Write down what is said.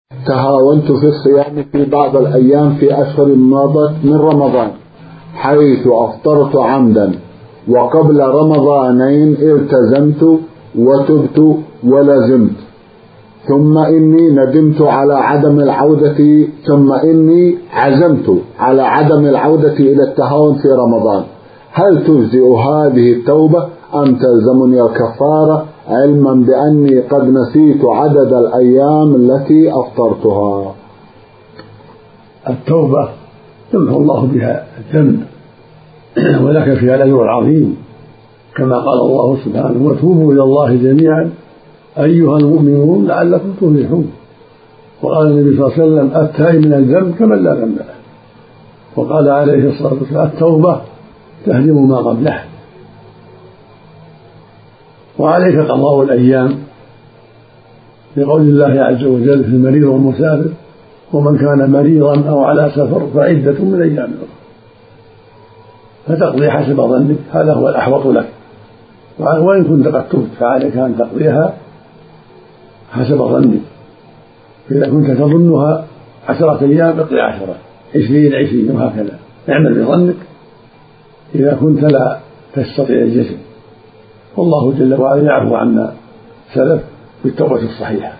تهاونت في الصيام في بعض الأيام في أشهر مضت من رمضان، حيث أفطرت عمدا، وقبل رمضانين التزمت وتبت ولزمت، ثم إني ندمت على عدم العودة، ثم إني عزمت على عدم العودة إلى التهاون في رمضان. هل تجزئ هذه التوبة أم تلزمني الكفارة، علما بأني قد نسيت عدد الأيام التي أفطرتها؟ التوبة يمحو الله بها الذنب ولك فيها الأجر العظيم، كما قال الله سبحانه: وتوبوا إلى الله جميعا أيها المؤمنون لعلكم تفلحون. وقال النبي صلى الله عليه وسلم: التائب من الذنب كمن لا ذنب له. وقال عليه الصلاة والسلام: التوبة تهدم ما قبله. وعليك قضاء الأيام لقول الله عز وجل: في المريض والمسافر ومن كان مريضا أو على سفر فعدة من أيام أخرى. فتقضي حسب ظنك، هذا هو الأحوط لك. وإن كنت قد تبت فعليك أن تقضيها حسب ظنك. إذا كنت تظنها 10 أيام اقضي 10، 20 وهكذا، اعمل بظنك إذا كنت لا تستطيع الجسم. والله جل وعلا يعفو عما سلف بالتوبة الصحيحة.